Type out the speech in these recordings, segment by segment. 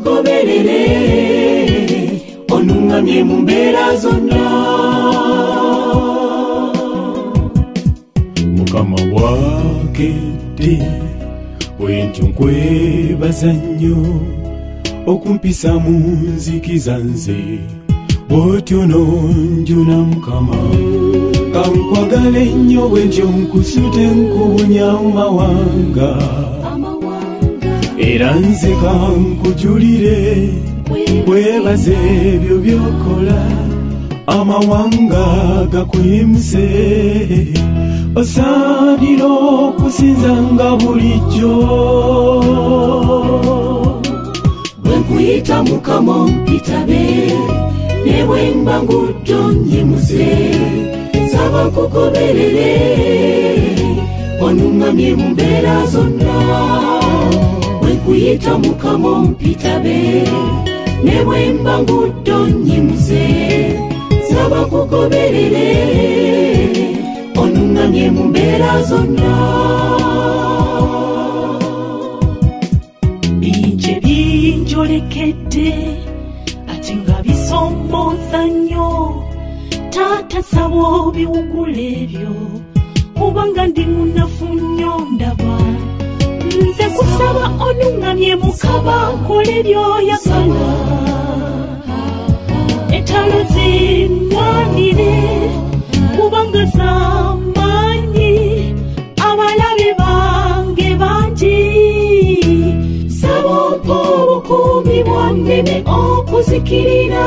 kugoberere onungamye mu mbeera zonna. Mukama bwakedde bwentyo nkwebaza nnyo okumpisa mu nzikiza nze bw'otyo nonjuna Mukama. Kankwagale nnyo bwentyo nkusute nkubunya amawanga era nze kankujulire nkwebaze ebyo byokola amawanga gakwimuse osaanira okusinzanga bulijjo. Bwe nkuyita Mukama ompitabe ne bwe mba nguddo nnyimuse nsaba kugoberere onungamye mu mbeera zonna. Bwe nkuyita Mukama ompitabe ne bwe mba nguddo nnyimuse nsaba kugoberere onungamye mu mbeera zonna. Bingi binjolekedde ate nga bisoomooza nnyo. Taata saba obiwugula ebyo kubanga ndi munafu nnyo ndaba. Nze kusaba onungamye Mukama nkole by'oyagala. Entalo zinnwanire kubanga z'amaanyi abalabe bange bangi. Saba ompa obukuumi bwanneme okuzikirira.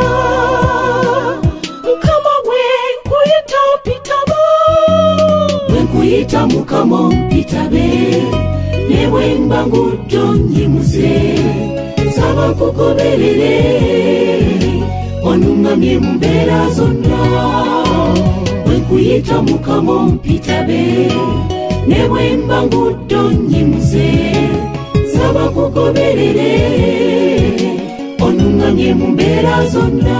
Mukama bwe nkuyita ompitabe. Bwe nkuyita Mukama ompitabe ne bwe mba nguddo nnyimuse nsaba kugoberere onungamye mu mbeera zonna. Bwe nkuyita Mukama ompitabe ne bwe mba nguddo nnyimuse nsaba kugoberere onungamye mu mbeera zonna.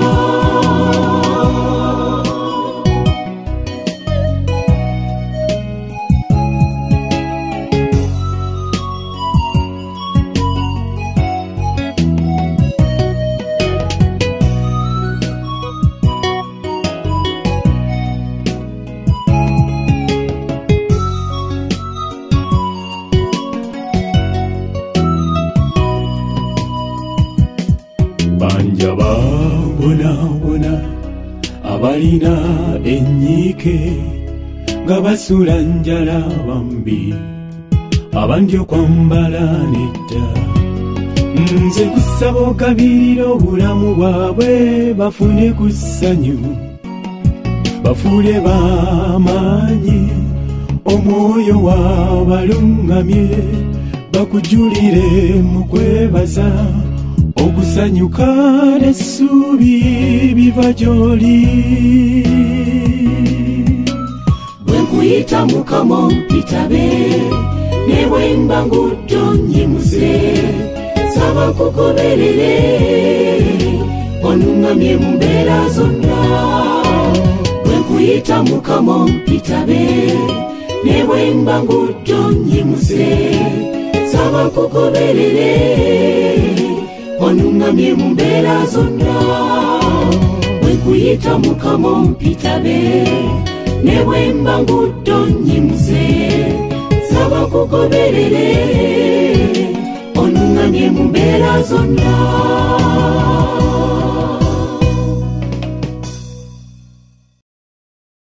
Banja babonaabona abalina enyiike nga basula njala bambi abandi okwambala nedda. Nze kusaba ogabirira obulamu bwabwe bafune ku ssanyu bafuule b'amaanyi omwoyo waabalungamye bakujulire mu kwebaza okusanyuka n'essuubi biva gy'oli. Bwe nkuyita Mukama ompitabe ne bwe mba nguddo nnyimuse nsaba kugoberere onungamye mu mbeera zonna. Bwe nkuyita Mukama ompitabe ne bwe mba nguddo nnyimuse nsaba kugoberere onungamye mu mbeera zonna. Bwe nkuyita Mukama ompitabe ne bwe mba nguddo nnyimuse nsaba kugoberere onungamye mu mbeera zonna.